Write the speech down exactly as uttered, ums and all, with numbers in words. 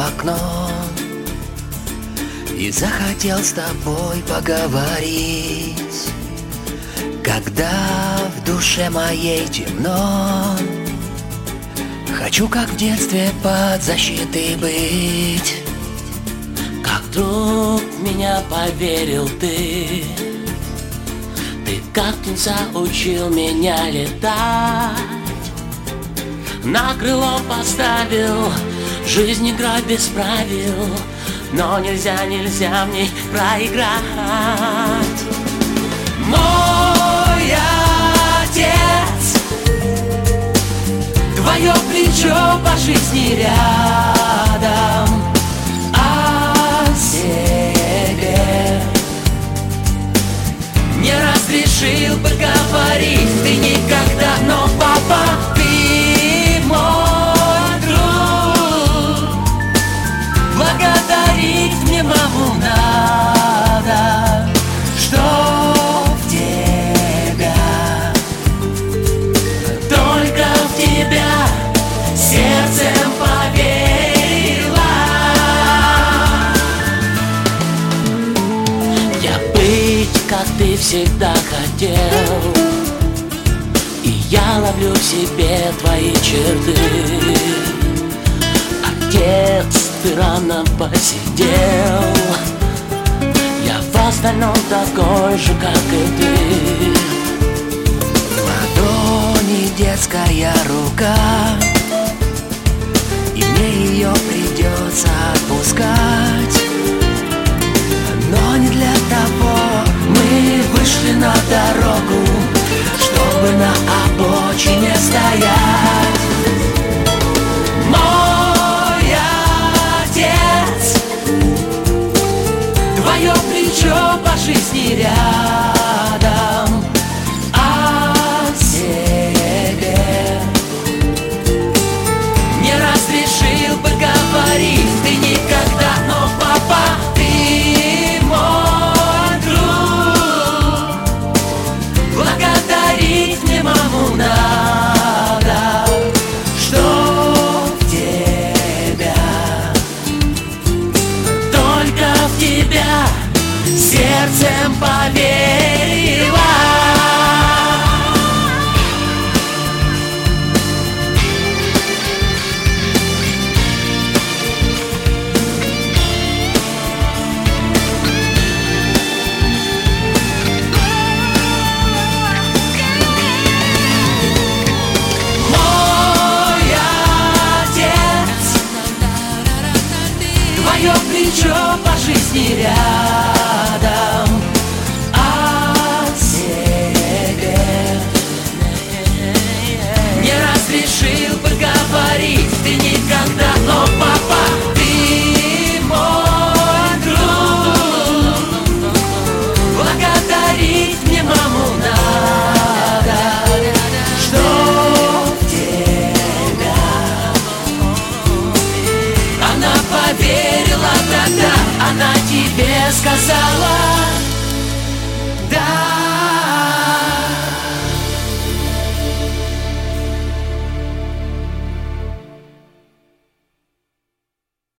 окно и захотел с тобой поговорить. Когда в душе моей темно, хочу, как в детстве, под защитой быть. Как друг меня поверил ты, ты как птица учил меня летать, на крыло поставил, жизнь игра без правил, но нельзя, нельзя мне проиграть. Мой отец, твое плечо по жизни рядом, о себе не разрешил бы говорить ты никогда, но папа, ты мой друг, благодарить мне маму надо, что в тебя, только в тебя сердцем поверила. Я быть, как ты всегда хотел, и я ловлю в себе твои черты. Отец, ты рано посидел, я в остальном такой же, как и ты. В ладони детская рука, и мне ее придется отпускать. Но не для того мы вышли на дорогу, чтобы на обочине стоять.